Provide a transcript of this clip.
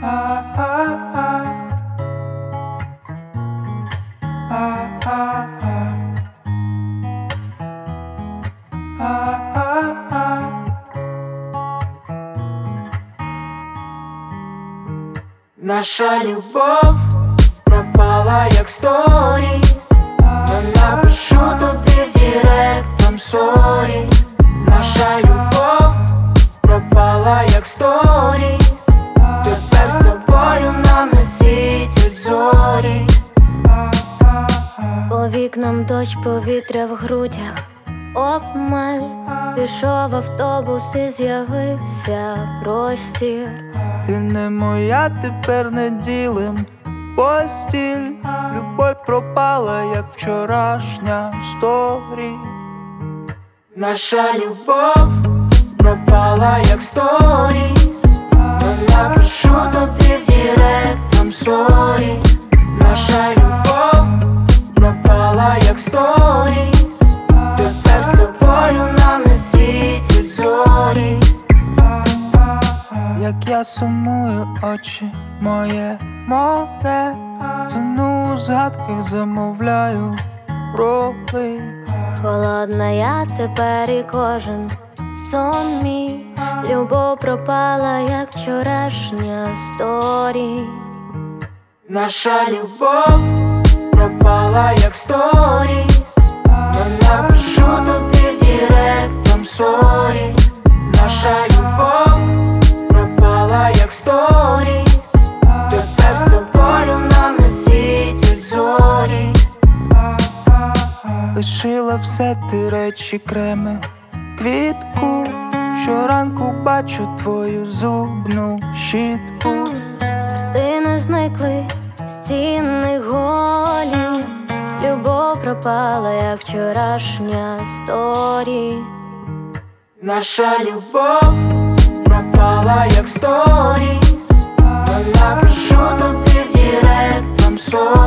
Наша любов пропала як сторіс. Я напишу тобі в директ, там сорі. Наша любов пропала як сторіс. Тепер з тобою нам не світять зорі. По вікнам дощ, повітря в грудях обмаль. Пішов автобус і з'явився простір. Ти не моя, тепер не ділим постіль. Любов пропала, як вчорашня сторі. Наша любов пропала як сторіс. Я напишу тобі в директ, там сорі. Наша любов пропала як сторіс. Тепер з тобою нам не світять зорі. Як я сумую, очі моє море. Тону у згадках, замовляю роли. Холодна я тепер і кожен сон мій. Любов пропала, як вчорашня сторі. Наша любов пропала як сторіс. Я напишу тобі в директ, там сорі. Наша любов пропала як сторіс. Тепер з тобою нам не світять зорі. Лишила все ти речі, креми, квітку. Щоранку бачу твою зубну щітку. Картини зникли, стіни голі. Любов пропала, як вчорашня сторі. Наша любов пропала як сторіс. Я напишу тобі в директ, там сорі.